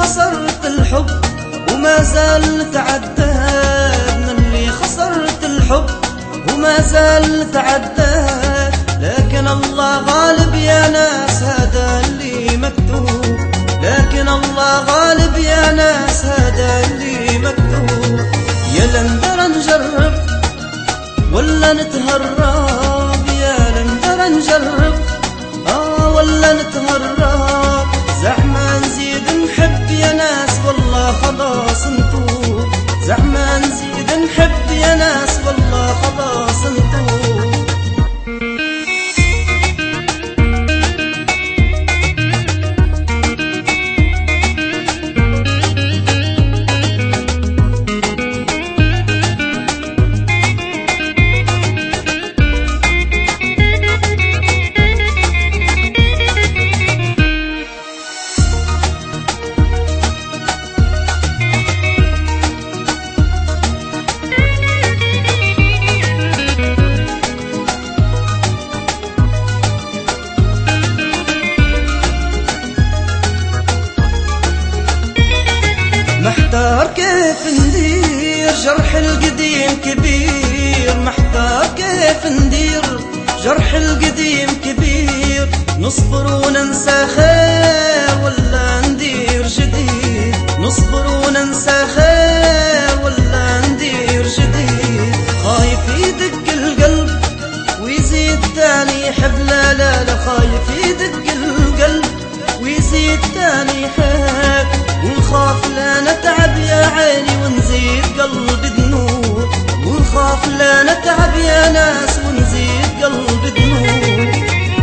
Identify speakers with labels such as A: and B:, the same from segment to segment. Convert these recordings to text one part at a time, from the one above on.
A: خسرت الحب وما زال تعداد، من اللي خسرت الحب وما زال تعداد. لكن الله غالب يا ناس هذا اللي مكتوب، لكن الله غالب يا ناس هذا اللي مكتوب. يا لندر نجرب ولا نتهرب، يا لندر نجرب ولا نتهرب. زعما نزيد نحب يا ناس والله خلاص نتوب، زعما نزيد نحب يا ناس والله خلاص نتوب. محتار كيف ندير جرح القديم كبير، محتار كيف ندير جرح القديم كبير. نصبر وننسى خير ولا ندير جديد، نصبر وننسى خير ولا ندير جديد. خايف يدق القلب ويزيد تاني يحب، لا لا لا خايف يدق القلب ويزيد تاني يحب. ونخاف لا نتعب يا عيني ونزيد قلب ذنوب، ونخاف لا نتعب يا ناس ونزيد قلب ذنوب.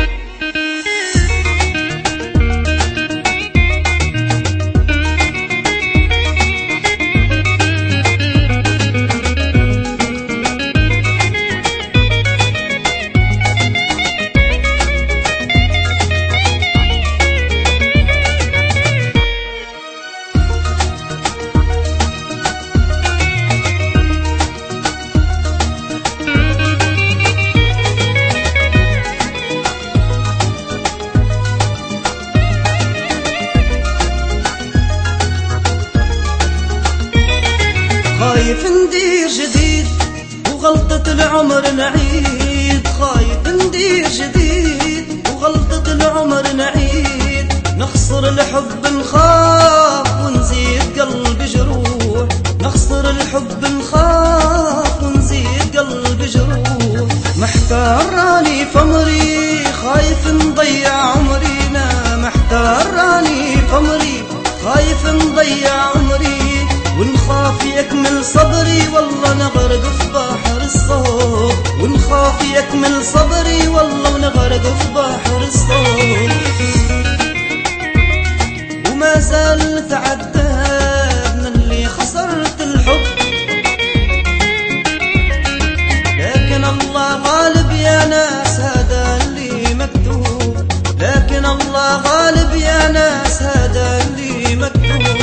A: خايف ندير جديد وغلطة العمر نعيد، خايف ندير جديد وغلطة العمر نعيد. نخسر الحب نخاف ونزيد قلب جروح، نخسر الحب نخاف ونزيد قلب جروح. محتار راني فمري خايف نضيع عمرينا، محتار راني فمري خايف نضيع عمري. ونخاف يكمل صبري والله نغرق في بحر الصوت، ونخاف يكمل صبري والله ونغرق في بحر الصوت. وما زال تعداد من اللي خسرت الحب، لكن الله غالب يا ناس هذا اللي مكتوب، لكن الله غالب يا ناس هذا اللي مكتوب.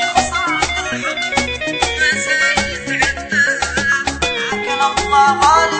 A: غالب